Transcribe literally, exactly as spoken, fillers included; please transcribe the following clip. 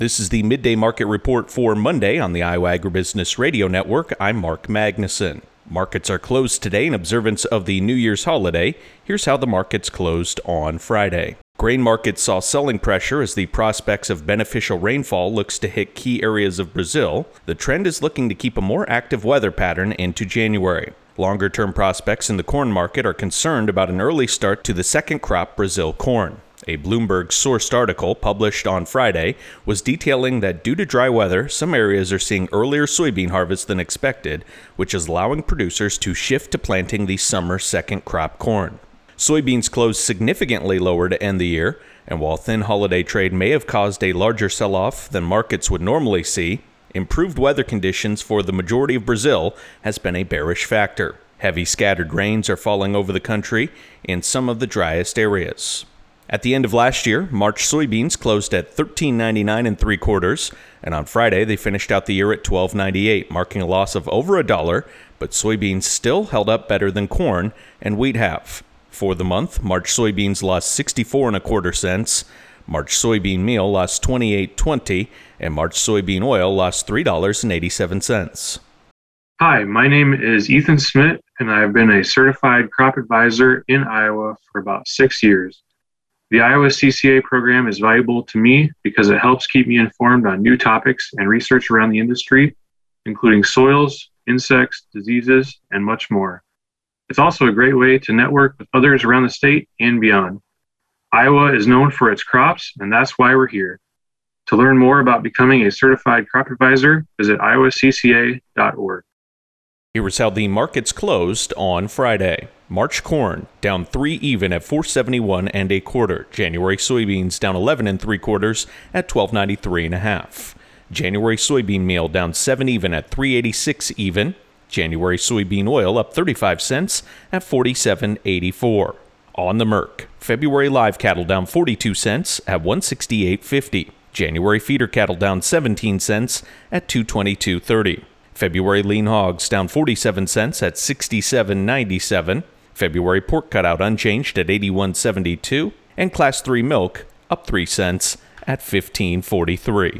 This is the Midday Market Report for Monday on the Iowa Agribusiness Radio Network. I'm Mark Magnuson. Markets are closed today in observance of the New Year's holiday. Here's how the markets closed on Friday. Grain markets saw selling pressure as the prospects of beneficial rainfall looks to hit key areas of Brazil. The trend is looking to keep a more active weather pattern into January. Longer-term prospects in the corn market are concerned about an early start to the second crop Brazil corn. A Bloomberg-sourced article published on Friday was detailing that due to dry weather, some areas are seeing earlier soybean harvest than expected, which is allowing producers to shift to planting the summer second crop corn. Soybeans closed significantly lower to end the year, and while thin holiday trade may have caused a larger sell-off than markets would normally see, improved weather conditions for the majority of Brazil has been a bearish factor. Heavy scattered rains are falling over the country in some of the driest areas. At the end of last year, March soybeans closed at thirteen ninety-nine and three quarters, and on Friday they finished out the year at twelve ninety-eight, marking a loss of over a dollar, but soybeans still held up better than corn and wheat have. For the month, March soybeans lost sixty-four and a quarter cents, March soybean meal lost twenty-eight twenty, and March soybean oil lost three dollars and eighty-seven cents. Hi, my name is Ethan Smith, and I have been a certified crop advisor in Iowa for about six years. The Iowa C C A program is valuable to me because it helps keep me informed on new topics and research around the industry, including soils, insects, diseases, and much more. It's also a great way to network with others around the state and beyond. Iowa is known for its crops, and that's why we're here. To learn more about becoming a certified crop advisor, visit iowa c c a dot org. Here is how the markets closed on Friday. March corn down three even at four seventy-one and a quarter. January soybeans down eleven and three quarters at twelve ninety-three and a half. January soybean meal down seven even at three eighty-six even. January soybean oil up thirty-five cents at forty-seven eighty-four. On the Merc, February live cattle down forty-two cents at one sixty-eight fifty. January feeder cattle down seventeen cents at two twenty-two thirty. February lean hogs down forty-seven cents at sixty-seven ninety-seven. February pork cutout unchanged at eighty-one seventy-two, and Class three milk up three cents at fifteen forty-three.